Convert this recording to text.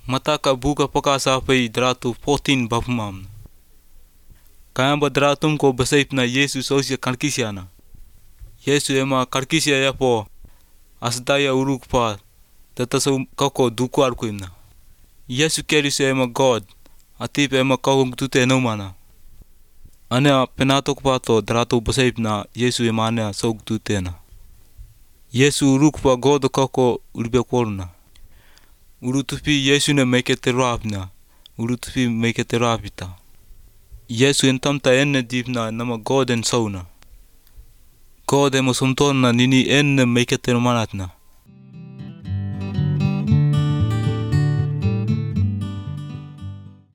Mataka buka pakasa pai dratu 14 bapmam. Kaya ba dratum ko basaip na Yesus osia karkisiana. Yesu ema karkisia yapo asdaya uruk pa tataso kako dukwar kuimna. Yesu keris ema God atip ema kako tute no mana. Ane penatok pato dratu basaip na Yesu ema ane sok tutena. Yesu uruk pa God kako urbekorna. Urutupi Yesu ne mekete rapna. Urutupi mekete rapita. Yesu entamta enne dipna nama God en sauna. God ema sumtona nini enne mekete manatna.